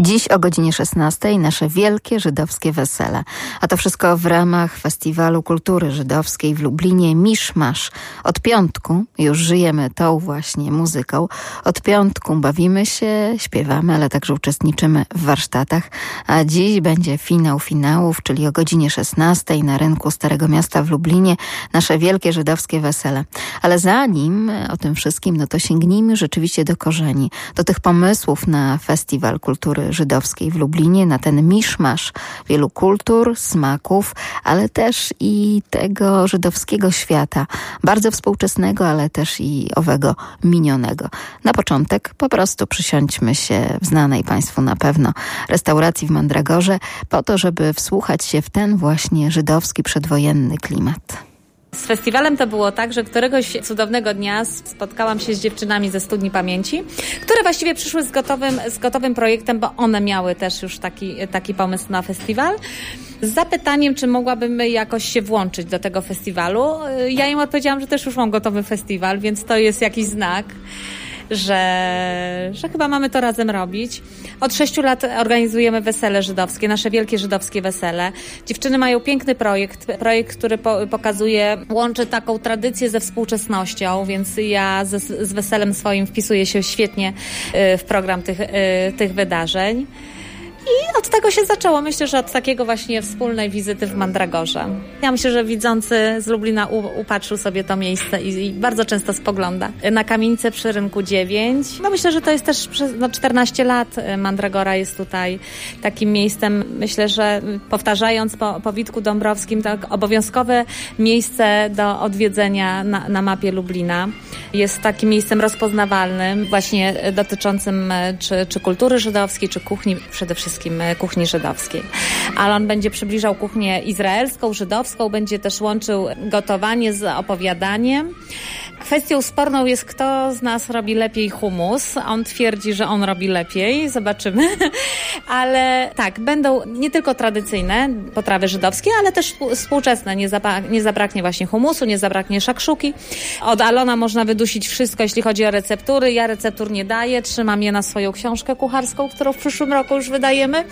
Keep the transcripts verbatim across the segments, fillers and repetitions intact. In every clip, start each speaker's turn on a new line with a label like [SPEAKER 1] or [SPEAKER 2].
[SPEAKER 1] Dziś o godzinie szesnastej nasze wielkie żydowskie wesele. A to wszystko w ramach Festiwalu Kultury Żydowskiej w Lublinie Miszmasz. Od piątku już żyjemy tą właśnie muzyką. Od piątku bawimy się, śpiewamy, ale także uczestniczymy w warsztatach. A dziś będzie finał finałów, czyli o godzinie szesnastej na rynku Starego Miasta w Lublinie nasze wielkie żydowskie wesele. Ale zanim o tym wszystkim, no to sięgnijmy rzeczywiście do korzeni, do tych pomysłów na Festiwal Kultury Żydowskiej w Lublinie, na ten miszmasz wielu kultur, smaków, ale też i tego żydowskiego świata, bardzo współczesnego, ale też i owego minionego. Na początek po prostu przysiądźmy się w znanej Państwu na pewno restauracji w Mandragorze, po to, żeby wsłuchać się w ten właśnie żydowski przedwojenny klimat.
[SPEAKER 2] Z festiwalem to było tak, że któregoś cudownego dnia spotkałam się z dziewczynami ze Studni Pamięci, które właściwie przyszły z gotowym, z gotowym projektem, bo one miały też już taki, taki pomysł na festiwal. Z zapytaniem, czy mogłabym jakoś się włączyć do tego festiwalu. Ja im odpowiedziałam, że też już mam gotowy festiwal, więc to jest jakiś znak, że, że chyba mamy to razem robić. Od sześciu lat organizujemy wesele żydowskie, nasze wielkie żydowskie wesele. Dziewczyny mają piękny projekt, projekt, który po, pokazuje, łączy taką tradycję ze współczesnością, więc ja z, z weselem swoim wpisuję się świetnie w program tych, tych wydarzeń. I od tego się zaczęło. Myślę, że od takiego właśnie wspólnej wizyty w Mandragorze. Ja myślę, że widzący z Lublina u, upatrzył sobie to miejsce i, i bardzo często spogląda. Na kamienicę przy Rynku dziewięć. No myślę, że to jest też przez no, czternaście lat Mandragora jest tutaj takim miejscem, myślę, że powtarzając po, po Witku Dąbrowskim, tak obowiązkowe miejsce do odwiedzenia na, na mapie Lublina. Jest takim miejscem rozpoznawalnym, właśnie dotyczącym czy, czy kultury żydowskiej, czy kuchni, przede wszystkim kuchni żydowskiej. Ale on będzie przybliżał kuchnię izraelską, żydowską, będzie też łączył gotowanie z opowiadaniem. Kwestią sporną jest, kto z nas robi lepiej hummus. On twierdzi, że on robi lepiej. Zobaczymy. Ale tak, będą nie tylko tradycyjne potrawy żydowskie, ale też współczesne. Nie, zabra- nie zabraknie właśnie hummusu, nie zabraknie szakszuki. Od Alona można wydusić wszystko, jeśli chodzi o receptury. Ja receptur nie daję. Trzymam je na swoją książkę kucharską, którą w przyszłym roku już wydajemy.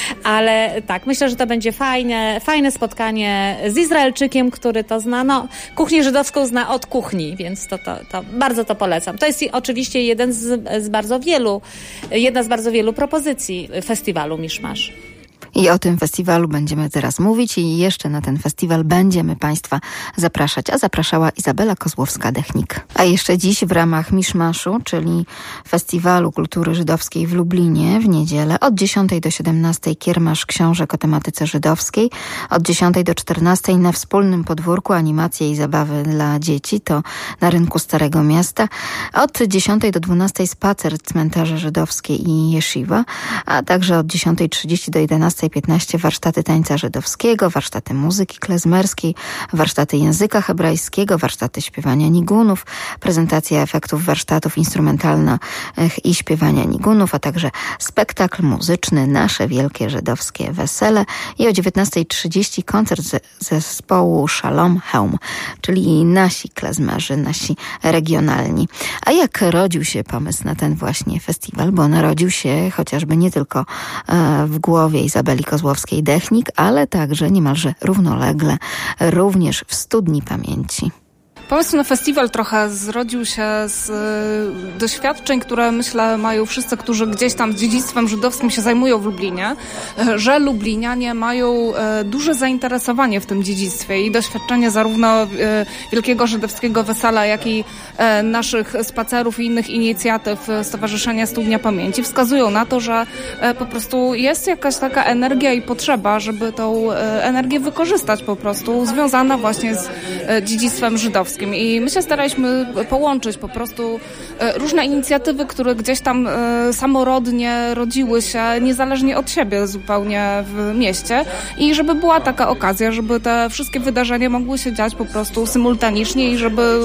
[SPEAKER 2] Ale tak, myślę, że to będzie fajne, fajne spotkanie z Izraelczykiem, który to zna. No, kuchnię żydowską zna od kuchni, więc To, to, to bardzo to polecam. To jest oczywiście jeden z, z bardzo wielu, jedna z bardzo wielu propozycji festiwalu Miszmasz.
[SPEAKER 1] I o tym festiwalu będziemy teraz mówić i jeszcze na ten festiwal będziemy Państwa zapraszać. A zapraszała Izabela Kozłowska-Dechnik. A jeszcze dziś w ramach Miszmaszu, czyli Festiwalu Kultury Żydowskiej w Lublinie w niedzielę od dziesiątej do siedemnastej kiermasz książek o tematyce żydowskiej. Od dziesiątej do czternastej na wspólnym podwórku animacje i zabawy dla dzieci. To na rynku Starego Miasta. Od dziesiątej do dwunastej spacer cmentarze żydowskie i jesziwa. A także od dziesiątej trzydzieści do jedenastej piętnaście warsztaty tańca żydowskiego, warsztaty muzyki klezmerskiej, warsztaty języka hebrajskiego, warsztaty śpiewania nigunów, prezentacja efektów warsztatów instrumentalnych i śpiewania nigunów, a także spektakl muzyczny Nasze Wielkie Żydowskie Wesele i o dziewiętnastej trzydzieści koncert ze, zespołu Shalom Heum, czyli nasi klezmerzy, nasi regionalni. A jak rodził się pomysł na ten właśnie festiwal? Bo narodził się chociażby nie tylko e, w głowie Izabeli Kozłowskiej-Dechnik, ale także niemalże równolegle również w Studni Pamięci.
[SPEAKER 3] Pomysł na festiwal trochę zrodził się z y, doświadczeń, które myślę mają wszyscy, którzy gdzieś tam z dziedzictwem żydowskim się zajmują w Lublinie, y, że Lublinianie mają y, duże zainteresowanie w tym dziedzictwie i doświadczenie zarówno y, Wielkiego Żydowskiego Wesela, jak i y, naszych spacerów i innych inicjatyw Stowarzyszenia Studnia Pamięci wskazują na to, że y, po prostu jest jakaś taka energia i potrzeba, żeby tą y, energię wykorzystać po prostu, związana właśnie z y, dziedzictwem żydowskim. I my się staraliśmy połączyć po prostu różne inicjatywy, które gdzieś tam samorodnie rodziły się, niezależnie od siebie zupełnie w mieście i żeby była taka okazja, żeby te wszystkie wydarzenia mogły się dziać po prostu symultanicznie i żeby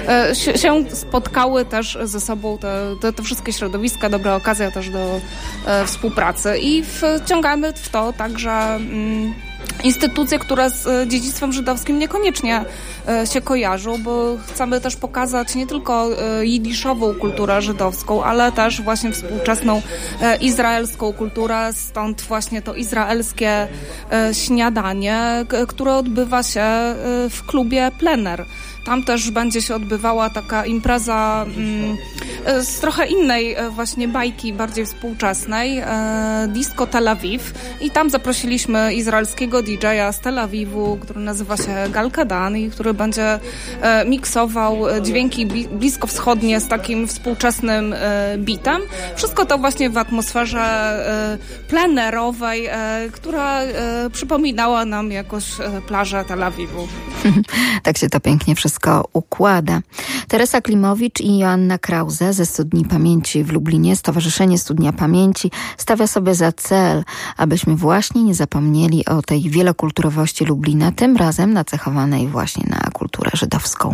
[SPEAKER 3] się spotkały też ze sobą te, te, te wszystkie środowiska, dobra okazja też do współpracy i wciągamy w to także instytucje, które z dziedzictwem żydowskim niekoniecznie się kojarzą, bo chcemy też pokazać nie tylko jidyszową kulturę żydowską, ale też właśnie współczesną izraelską kulturę, stąd właśnie to izraelskie śniadanie, które odbywa się w klubie Plener. Tam też będzie się odbywała taka impreza mm, z trochę innej właśnie bajki, bardziej współczesnej, e, Disco Tel Aviv. I tam zaprosiliśmy izraelskiego didżeja z Tel Awiwu, który nazywa się Gal Kadan i który będzie e, miksował dźwięki bliskowschodnie z takim współczesnym e, bitem. Wszystko to właśnie w atmosferze e, plenerowej, e, która e, przypominała nam jakoś e, plażę Tel Awiwu.
[SPEAKER 1] Tak się to pięknie wszystko układa. Teresa Klimowicz i Joanna Krause ze Studni Pamięci w Lublinie, Stowarzyszenie Studnia Pamięci, stawia sobie za cel, abyśmy właśnie nie zapomnieli o tej wielokulturowości Lublina, tym razem nacechowanej właśnie na kulturę żydowską.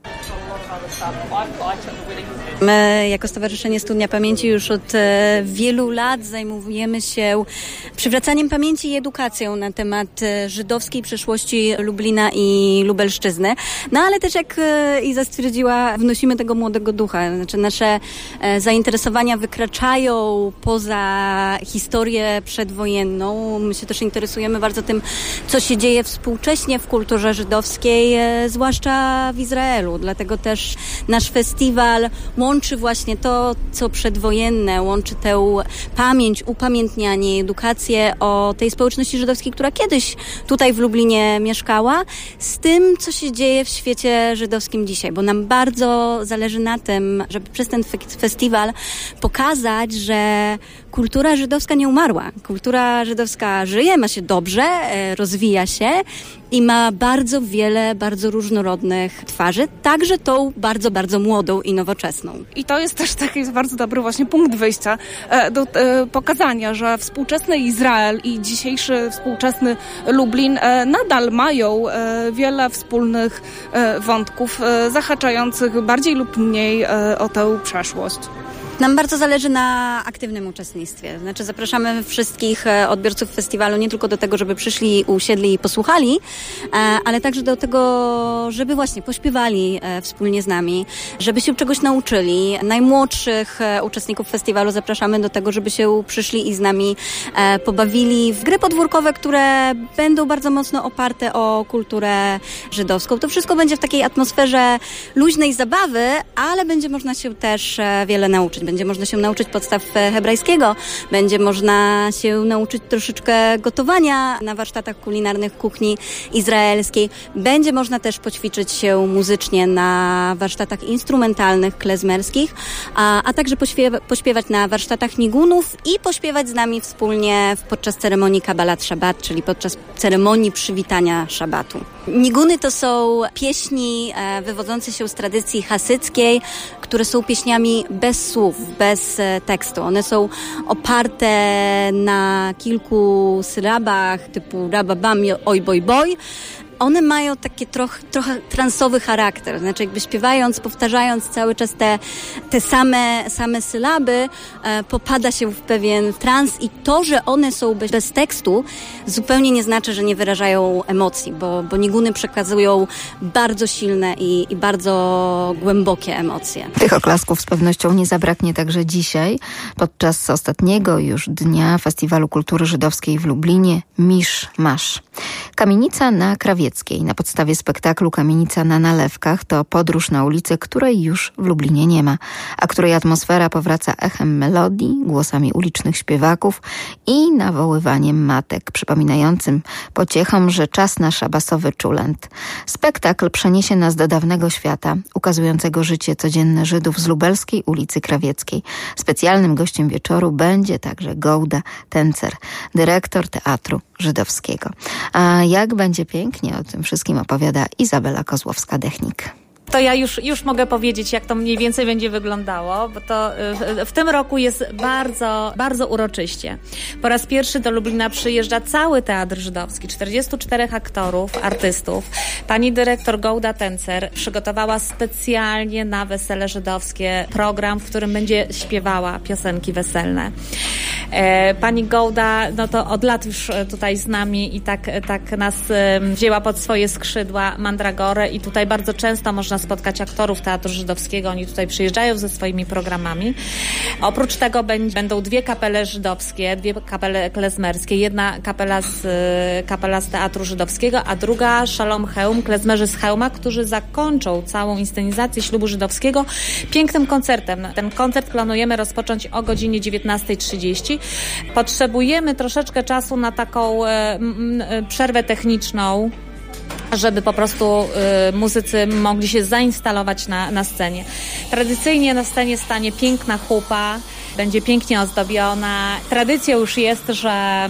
[SPEAKER 4] My jako Stowarzyszenie Studnia Pamięci już od e, wielu lat zajmujemy się przywracaniem pamięci i edukacją na temat e, żydowskiej przeszłości Lublina i Lubelszczyzny. No ale też jak e, Iza stwierdziła, wnosimy tego młodego ducha. Znaczy nasze e, zainteresowania wykraczają poza historię przedwojenną. My się też interesujemy bardzo tym, co się dzieje współcześnie w kulturze żydowskiej, e, zwłaszcza w Izraelu. Dlatego też nasz festiwal łączy właśnie to, co przedwojenne, łączy tę pamięć, upamiętnianie, edukację o tej społeczności żydowskiej, która kiedyś tutaj w Lublinie mieszkała, z tym, co się dzieje w świecie żydowskim dzisiaj, bo nam bardzo zależy na tym, żeby przez ten festiwal pokazać, że kultura żydowska nie umarła. Kultura żydowska żyje, ma się dobrze, rozwija się i ma bardzo wiele, bardzo różnorodnych twarzy, także tą bardzo, bardzo młodą i nowoczesną.
[SPEAKER 3] I to jest też taki bardzo dobry właśnie punkt wyjścia do pokazania, że współczesny Izrael i dzisiejszy współczesny Lublin nadal mają wiele wspólnych wątków zahaczających bardziej lub mniej o tę przeszłość.
[SPEAKER 4] Nam bardzo zależy na aktywnym uczestnictwie. Znaczy zapraszamy wszystkich odbiorców festiwalu nie tylko do tego, żeby przyszli, usiedli i posłuchali, ale także do tego, żeby właśnie pośpiewali wspólnie z nami, żeby się czegoś nauczyli. Najmłodszych uczestników festiwalu zapraszamy do tego, żeby się przyszli i z nami pobawili w gry podwórkowe, które będą bardzo mocno oparte o kulturę żydowską. To wszystko będzie w takiej atmosferze luźnej zabawy, ale będzie można się też wiele nauczyć. Będzie można się nauczyć podstaw hebrajskiego, będzie można się nauczyć troszeczkę gotowania na warsztatach kulinarnych kuchni izraelskiej. Będzie można też poćwiczyć się muzycznie na warsztatach instrumentalnych, klezmerskich, a, a także pośpiewa, pośpiewać na warsztatach nigunów i pośpiewać z nami wspólnie podczas ceremonii Kabbalat Shabbat, czyli podczas ceremonii przywitania szabatu. Niguny to są pieśni e, wywodzące się z tradycji hasyckiej, które są pieśniami bez słów, bez e, tekstu. One są oparte na kilku sylabach typu rababam, oj boj boj. One mają taki troch, trochę transowy charakter, znaczy jakby śpiewając, powtarzając cały czas te, te same, same sylaby, e, popada się w pewien trans i to, że one są bez, bez tekstu, zupełnie nie znaczy, że nie wyrażają emocji, bo, bo niguny przekazują bardzo silne i, i bardzo głębokie emocje.
[SPEAKER 1] Tych oklasków z pewnością nie zabraknie także dzisiaj, podczas ostatniego już dnia Festiwalu Kultury Żydowskiej w Lublinie Misz Masz. Kamienica na Krawieckiej. Na podstawie spektaklu Kamienica na Nalewkach to podróż na ulicę, której już w Lublinie nie ma, a której atmosfera powraca echem melodii, głosami ulicznych śpiewaków i nawoływaniem matek, przypominającym pociechom, że czas na szabasowy czulent. Spektakl przeniesie nas do dawnego świata, ukazującego życie codzienne Żydów z lubelskiej ulicy Krawieckiej. Specjalnym gościem wieczoru będzie także Gołda Tencer, dyrektor Teatru Żydowskiego. A jak będzie pięknie, o tym wszystkim opowiada Izabela Kozłowska-Dechnik.
[SPEAKER 2] To ja już, już mogę powiedzieć, jak to mniej więcej będzie wyglądało, bo to w, w tym roku jest bardzo, bardzo uroczyście. Po raz pierwszy do Lublina przyjeżdża cały Teatr Żydowski, czterdziestu czterech aktorów, artystów. Pani dyrektor Gołda Tencer przygotowała specjalnie na wesele żydowskie program, w którym będzie śpiewała piosenki weselne. Pani Gołda, no to od lat już tutaj z nami i tak, tak nas wzięła pod swoje skrzydła Mandragorę i tutaj bardzo często można spotkać aktorów Teatru Żydowskiego. Oni tutaj przyjeżdżają ze swoimi programami. Oprócz tego będą dwie kapele żydowskie, dwie kapele klezmerskie. Jedna kapela z, kapela z Teatru Żydowskiego, a druga Shalom Heum, klezmerzy z Chełma, którzy zakończą całą inscenizację ślubu żydowskiego pięknym koncertem. Ten koncert planujemy rozpocząć o godzinie dziewiętnasta trzydzieści. Potrzebujemy troszeczkę czasu na taką e, m, przerwę techniczną, żeby po prostu y, muzycy mogli się zainstalować na, na scenie. Tradycyjnie na scenie stanie piękna chupa, będzie pięknie ozdobiona. Tradycją już jest, że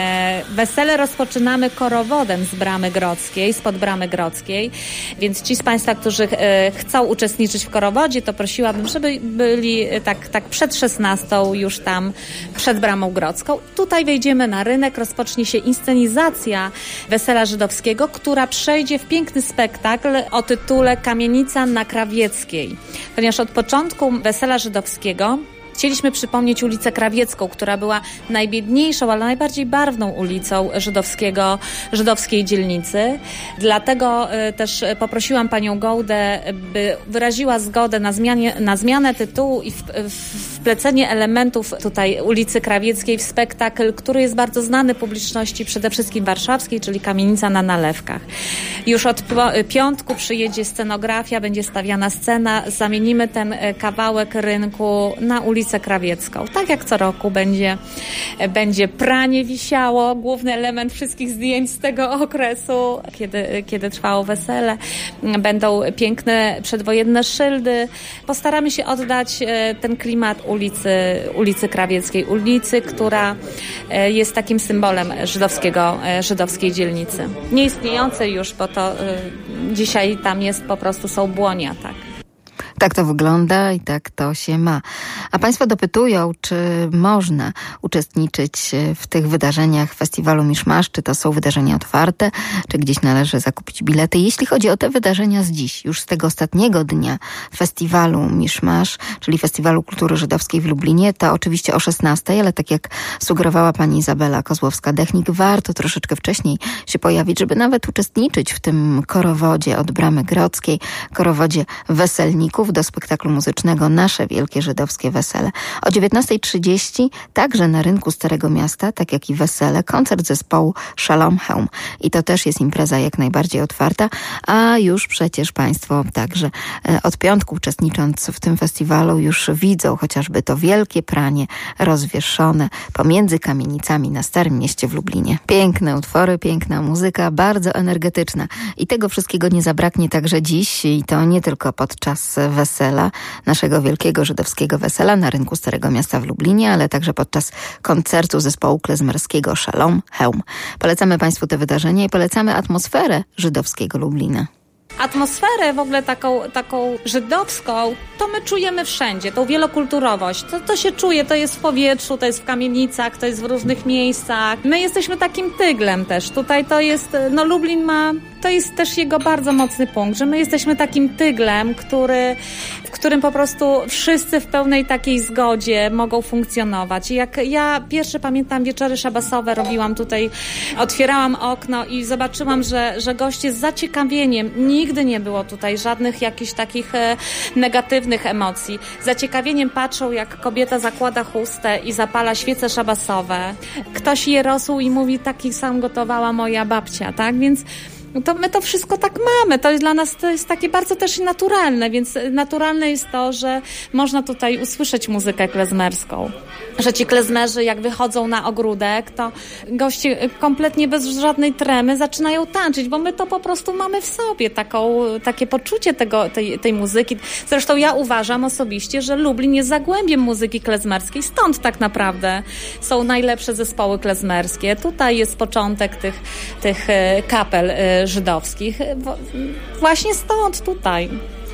[SPEAKER 2] y, wesele rozpoczynamy korowodem z Bramy Grodzkiej, spod Bramy Grodzkiej, więc ci z Państwa, którzy y, chcą uczestniczyć w korowodzie, to prosiłabym, żeby byli y, tak, tak przed szesnastą już tam, przed Bramą Grodzką. Tutaj wejdziemy na rynek, rozpocznie się inscenizacja wesela żydowskiego, która przejdzie w piękny spektakl o tytule Kamienica na Krawieckiej. Ponieważ od początku wesela żydowskiego chcieliśmy przypomnieć ulicę Krawiecką, która była najbiedniejszą, ale najbardziej barwną ulicą żydowskiego, żydowskiej dzielnicy. Dlatego y, też poprosiłam panią Gołdę, by wyraziła zgodę na, zmianie, na zmianę tytułu i w, w, wplecenie elementów tutaj ulicy Krawieckiej w spektakl, który jest bardzo znany publiczności, przede wszystkim warszawskiej, czyli Kamienica na Nalewkach. Już od piątku przyjedzie scenografia, będzie stawiana scena, zamienimy ten kawałek rynku na ulicę Krawiecką. Tak jak co roku będzie, będzie pranie wisiało, główny element wszystkich zdjęć z tego okresu, kiedy, kiedy trwało wesele. Będą piękne przedwojenne szyldy. Postaramy się oddać ten klimat ulicy, ulicy Krawieckiej, ulicy, która jest takim symbolem żydowskiego, żydowskiej dzielnicy. Nieistniejącej już, bo to dzisiaj tam jest po prostu, są błonia, tak.
[SPEAKER 1] Tak to wygląda i tak to się ma. A Państwo dopytują, czy można uczestniczyć w tych wydarzeniach festiwalu Miszmasz, czy to są wydarzenia otwarte, czy gdzieś należy zakupić bilety. Jeśli chodzi o te wydarzenia z dziś, już z tego ostatniego dnia festiwalu Miszmasz, czyli Festiwalu Kultury Żydowskiej w Lublinie, to oczywiście o szesnastej, ale tak jak sugerowała pani Izabela Kozłowska-Dechnik, warto troszeczkę wcześniej się pojawić, żeby nawet uczestniczyć w tym korowodzie od Bramy Grodzkiej, korowodzie weselników, do spektaklu muzycznego Nasze Wielkie Żydowskie Wesele. O dziewiętnasta trzydzieści także na rynku Starego Miasta, tak jak i wesele, koncert zespołu Shalom Heum. I to też jest impreza jak najbardziej otwarta, a już przecież Państwo także od piątku uczestnicząc w tym festiwalu już widzą chociażby to wielkie pranie rozwieszone pomiędzy kamienicami na Starym Mieście w Lublinie. Piękne utwory, piękna muzyka, bardzo energetyczna. I tego wszystkiego nie zabraknie także dziś i to nie tylko podczas wesela, naszego wielkiego żydowskiego wesela na rynku Starego Miasta w Lublinie, ale także podczas koncertu zespołu klezmerskiego Shalom Heum. Polecamy Państwu te wydarzenia i polecamy atmosferę żydowskiego Lublina.
[SPEAKER 2] Atmosferę w ogóle taką, taką żydowską, to my czujemy wszędzie, tą wielokulturowość. To, to się czuje, to jest w powietrzu, to jest w kamienicach, to jest w różnych miejscach. My jesteśmy takim tyglem też. Tutaj to jest, no Lublin ma, to jest też jego bardzo mocny punkt, że my jesteśmy takim tyglem, który, w którym po prostu wszyscy w pełnej takiej zgodzie mogą funkcjonować. I jak ja pierwsze pamiętam wieczory szabasowe robiłam tutaj, otwierałam okno i zobaczyłam, że, że goście z zaciekawieniem, nigdy nie było tutaj żadnych jakichś takich e, negatywnych emocji. Z zaciekawieniem patrzą, jak kobieta zakłada chustę i zapala świece szabasowe. Ktoś je rosół i mówi, taki sam gotowała moja babcia, tak? Więc to my to wszystko tak mamy. To jest dla nas to jest takie bardzo też naturalne, więc naturalne jest to, że można tutaj usłyszeć muzykę klezmerską. Że ci klezmerzy jak wychodzą na ogródek, to goście kompletnie bez żadnej tremy zaczynają tańczyć, bo my to po prostu mamy w sobie, taką, takie poczucie tego, tej, tej muzyki. Zresztą ja uważam osobiście, że Lublin jest zagłębiem muzyki klezmerskiej, stąd tak naprawdę są najlepsze zespoły klezmerskie. Tutaj jest początek tych, tych kapel żydowskich. Właśnie stąd, tutaj.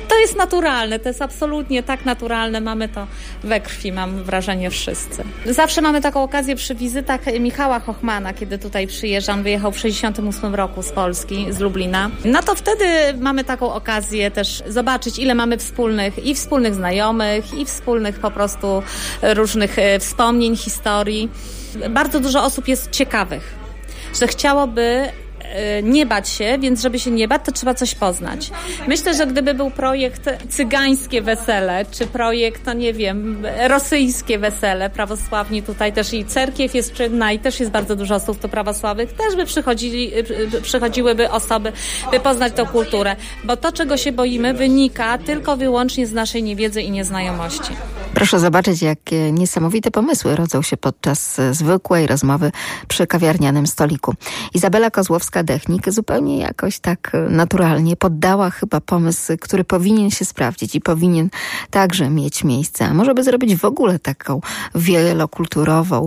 [SPEAKER 2] to jest naturalne, to jest absolutnie tak naturalne, mamy to we krwi, mam wrażenie wszyscy. Zawsze mamy taką okazję przy wizytach Michała Hochmana, kiedy tutaj przyjeżdża, on wyjechał w sześćdziesiątym ósmym roku z Polski, z Lublina. No to wtedy mamy taką okazję też zobaczyć, ile mamy wspólnych i wspólnych znajomych, i wspólnych po prostu różnych wspomnień, historii. Bardzo dużo osób jest ciekawych, że chciałoby nie bać się, więc żeby się nie bać, to trzeba coś poznać. Myślę, że gdyby był projekt cygańskie wesele, czy projekt, no nie wiem, rosyjskie wesele, prawosławni tutaj też i cerkiew jest czynna i też jest bardzo dużo osób tu prawosławnych, też by przychodzili, przychodziłyby osoby, by poznać tą kulturę, bo to, czego się boimy, wynika tylko wyłącznie z naszej niewiedzy i nieznajomości.
[SPEAKER 1] Proszę zobaczyć, jakie niesamowite pomysły rodzą się podczas zwykłej rozmowy przy kawiarnianym stoliku. Izabela Kozłowska-Dechnik zupełnie jakoś tak naturalnie poddała chyba pomysł, który powinien się sprawdzić i powinien także mieć miejsce. A może by zrobić w ogóle taką wielokulturową,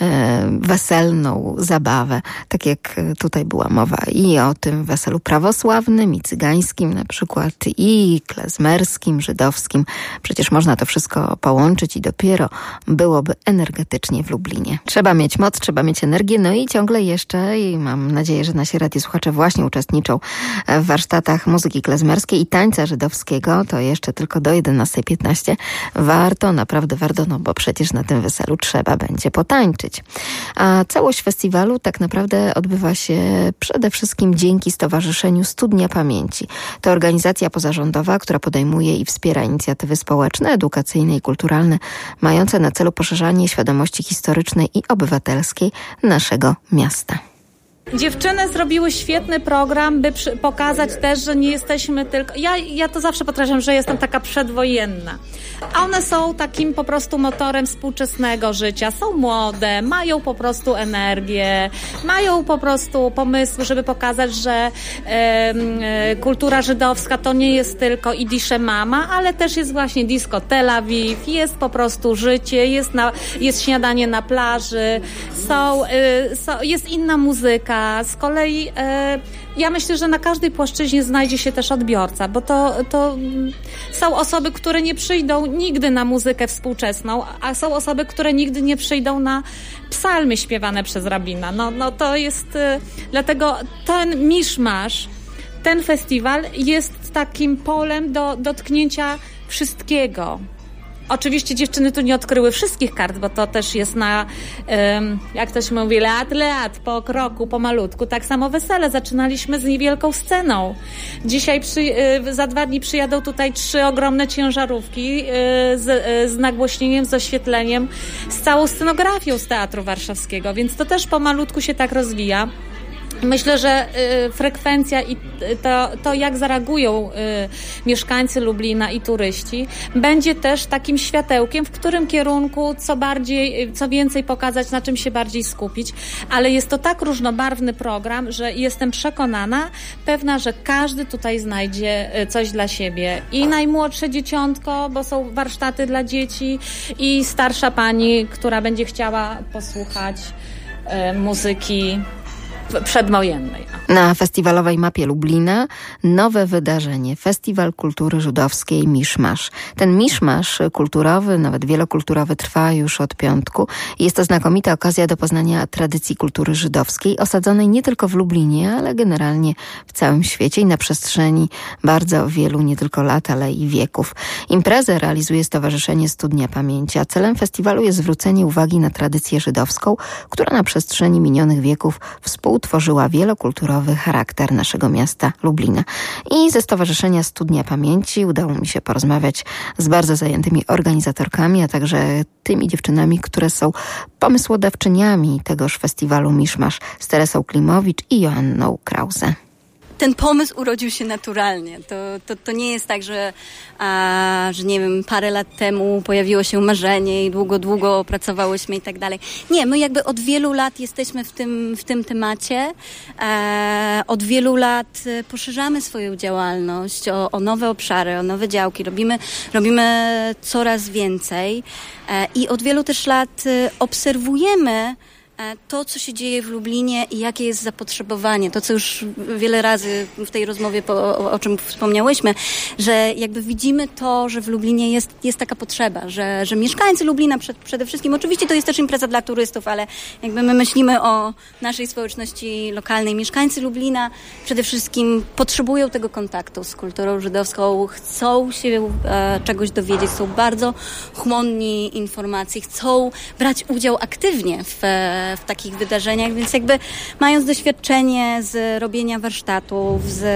[SPEAKER 1] e, weselną zabawę, tak jak tutaj była mowa i o tym weselu prawosławnym, i cygańskim na przykład, i klezmerskim, żydowskim. Przecież można to wszystko połączyć i dopiero byłoby energetycznie w Lublinie. Trzeba mieć moc, trzeba mieć energię, no i ciągle jeszcze, i mam nadzieję, że nasi radiosłuchacze właśnie uczestniczą w warsztatach muzyki klezmerskiej i tańca żydowskiego, to jeszcze tylko do jedenastej piętnaście. Warto, naprawdę warto, no bo przecież na tym weselu trzeba będzie potańczyć. A całość festiwalu tak naprawdę odbywa się przede wszystkim dzięki Stowarzyszeniu Studnia Pamięci. To organizacja pozarządowa, która podejmuje i wspiera inicjatywy społeczne, edukacyjne i kulturalne, mające na celu poszerzanie świadomości historycznej i obywatelskiej naszego miasta.
[SPEAKER 2] Dziewczyny zrobiły świetny program, by przy, pokazać też, że nie jesteśmy tylko... Ja, ja to zawsze podkreślam, że jestem taka przedwojenna. A one są takim po prostu motorem współczesnego życia. Są młode, mają po prostu energię, mają po prostu pomysły, żeby pokazać, że e, e, kultura żydowska to nie jest tylko Idisze Mama, ale też jest właśnie disco Tel Awiw, jest po prostu życie, jest, na, jest śniadanie na plaży, są, e, są, jest inna muzyka. Z kolei e, ja myślę, że na każdej płaszczyźnie znajdzie się też odbiorca, bo to, to są osoby, które nie przyjdą nigdy na muzykę współczesną, a są osoby, które nigdy nie przyjdą na psalmy śpiewane przez rabina. No, no to jest, e, dlatego ten miszmasz, ten festiwal jest takim polem do dotknięcia wszystkiego. Oczywiście dziewczyny tu nie odkryły wszystkich kart, bo to też jest na, um, jak to się mówi, lat, lat, po kroku, po malutku. Tak samo wesele. Zaczynaliśmy z niewielką sceną. Dzisiaj przy, y, za dwa dni przyjadą tutaj trzy ogromne ciężarówki y, z, y, z nagłośnieniem, z oświetleniem, z całą scenografią z Teatru Warszawskiego, więc to też po malutku się tak rozwija. Myślę, że y, frekwencja i to, to, jak zareagują y, mieszkańcy Lublina i turyści, będzie też takim światełkiem, w którym kierunku co bardziej, co więcej pokazać, na czym się bardziej skupić. Ale jest to tak różnobarwny program, że jestem przekonana, pewna, że każdy tutaj znajdzie coś dla siebie. I najmłodsze dzieciątko, bo są warsztaty dla dzieci, i starsza pani, która będzie chciała posłuchać y, muzyki przedwojennej.
[SPEAKER 1] Na festiwalowej mapie Lublina nowe wydarzenie. Festiwal Kultury Żydowskiej Miszmasz. Ten miszmasz kulturowy, nawet wielokulturowy, trwa już od piątku. Jest to znakomita okazja do poznania tradycji kultury żydowskiej, osadzonej nie tylko w Lublinie, ale generalnie w całym świecie i na przestrzeni bardzo wielu, nie tylko lat, ale i wieków. Imprezę realizuje Stowarzyszenie Studnia Pamięci, a celem festiwalu jest zwrócenie uwagi na tradycję żydowską, która na przestrzeni minionych wieków współtworzyła wielokulturowy charakter naszego miasta Lublina. I ze Stowarzyszenia Studnia Pamięci udało mi się porozmawiać z bardzo zajętymi organizatorkami, a także tymi dziewczynami, które są pomysłodawczyniami tegoż festiwalu Miszmasz, z Teresą Klimowicz i Joanną Krause.
[SPEAKER 4] Ten pomysł urodził się naturalnie. To, to, to nie jest tak, że, a, że nie wiem, parę lat temu pojawiło się marzenie i długo, długo pracowałyśmy i tak dalej. Nie, my jakby od wielu lat jesteśmy w tym, w tym temacie. E, od wielu lat poszerzamy swoją działalność o, o nowe obszary, o nowe działki. Robimy, robimy coraz więcej e, i od wielu też lat obserwujemy to, co się dzieje w Lublinie i jakie jest zapotrzebowanie. To, co już wiele razy w tej rozmowie, po, o, o czym wspomniałyśmy, że jakby widzimy to, że w Lublinie jest, jest taka potrzeba, że, że mieszkańcy Lublina przed, przede wszystkim, oczywiście to jest też impreza dla turystów, ale jakby my myślimy o naszej społeczności lokalnej. Mieszkańcy Lublina przede wszystkim potrzebują tego kontaktu z kulturą żydowską, chcą się e, czegoś dowiedzieć, są bardzo chłonni informacji, chcą brać udział aktywnie w, w takich wydarzeniach, więc jakby mając doświadczenie z robienia warsztatów, z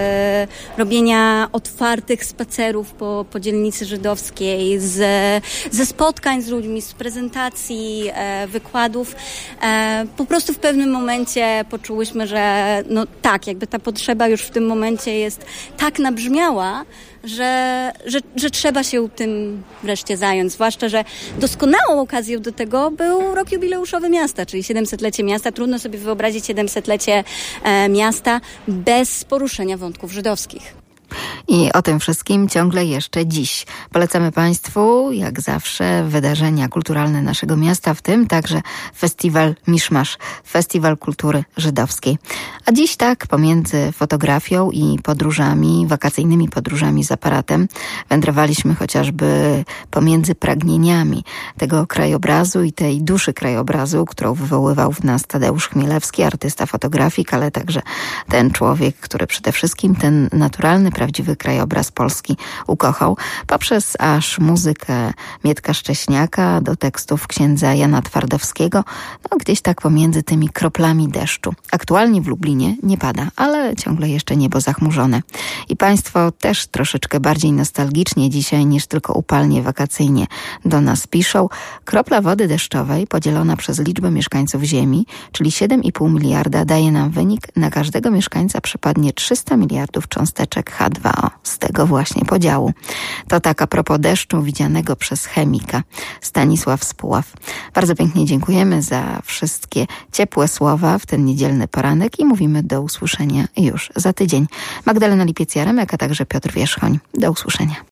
[SPEAKER 4] robienia otwartych spacerów po, po dzielnicy żydowskiej, z, ze spotkań z ludźmi, z prezentacji, e, wykładów, e, po prostu w pewnym momencie poczułyśmy, że no tak, jakby ta potrzeba już w tym momencie jest tak nabrzmiała, Że, że, że trzeba się tym wreszcie zająć. Zwłaszcza, że doskonałą okazją do tego był rok jubileuszowy miasta, czyli siedemsetlecie miasta. Trudno sobie wyobrazić siedemsetlecie e, miasta bez poruszenia wątków żydowskich.
[SPEAKER 1] I o tym wszystkim ciągle jeszcze dziś. Polecamy Państwu, jak zawsze, wydarzenia kulturalne naszego miasta, w tym także festiwal Miszmasz, Festiwal Kultury Żydowskiej. A dziś tak, pomiędzy fotografią i podróżami, wakacyjnymi podróżami z aparatem, wędrowaliśmy chociażby pomiędzy pragnieniami tego krajobrazu i tej duszy krajobrazu, którą wywoływał w nas Tadeusz Chmielewski, artysta, fotografik, ale także ten człowiek, który przede wszystkim ten naturalny, prawdziwy krajobraz Polski ukochał, poprzez aż muzykę Mietka Szcześniaka do tekstów księdza Jana Twardowskiego, no gdzieś tak pomiędzy tymi kroplami deszczu. Aktualnie w Lublinie nie pada, ale ciągle jeszcze niebo zachmurzone. I Państwo też troszeczkę bardziej nostalgicznie dzisiaj niż tylko upalnie wakacyjnie do nas piszą. Kropla wody deszczowej podzielona przez liczbę mieszkańców Ziemi, czyli siedem i pół miliarda, daje nam wynik, na każdego mieszkańca przypadnie trzysta miliardów cząsteczek H dwa O z tego właśnie podziału. To tak a propos deszczu widzianego przez chemika Stanisław Spuław. Bardzo pięknie dziękujemy za wszystkie ciepłe słowa w ten niedzielny poranek i mówimy do usłyszenia już za tydzień. Magdalena Lipiec-Jaremek, a także Piotr Wierzchoń. Do usłyszenia.